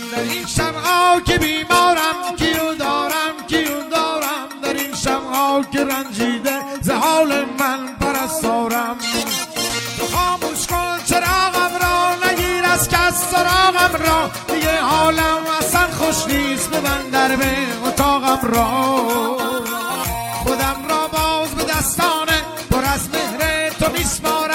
در این شبها که بیمارم کیو دارم کیو دارم، در این شبها که رنجیده ز حال من پرستارم. تو خاموش کن چراغم را، نگیر از کس سراغم را، دیگه حالم اصلا خوش نیست، ببند در به اتاقم را. خودم را باز به دستانه پر از مهر تو میسپارم،